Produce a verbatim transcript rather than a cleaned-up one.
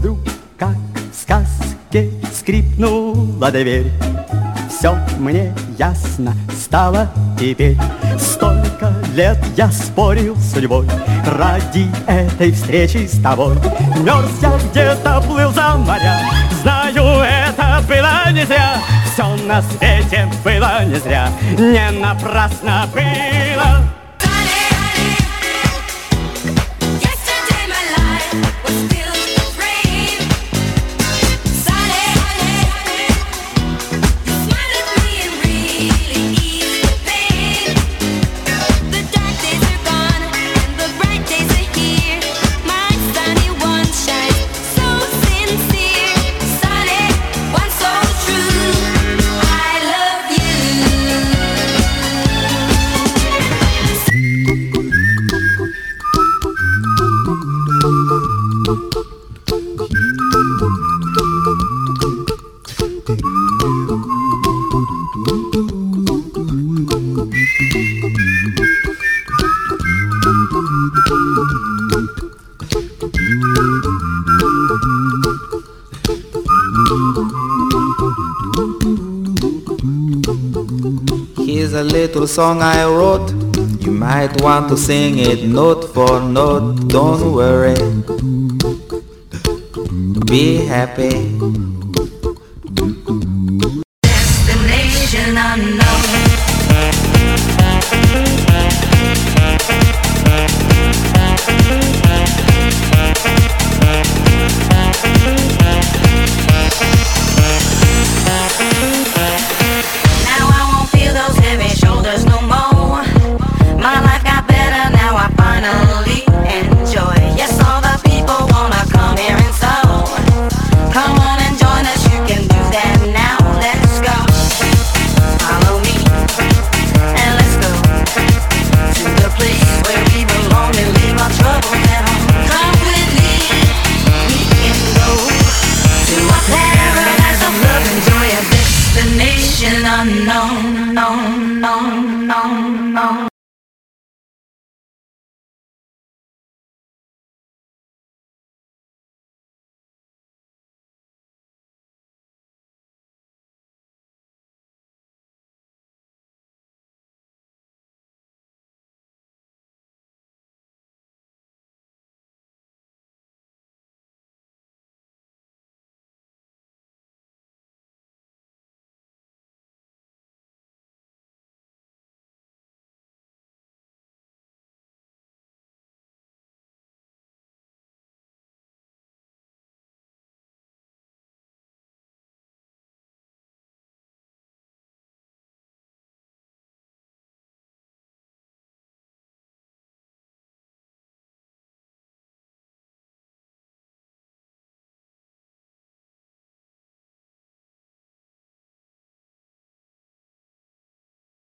Вдруг, как в сказке, скрипнула дверь. Все мне ясно стало теперь. Столько лет я спорил с судьбой ради этой встречи с тобой. Мерз я где-то, плыл за моря. Знаю, это было не зря. Все на свете было не зря. Не напрасно было. Here's a little song I wrote. You might want to sing it note for note. Don't worry, be happy. Destination unknown. Unknown, unknown.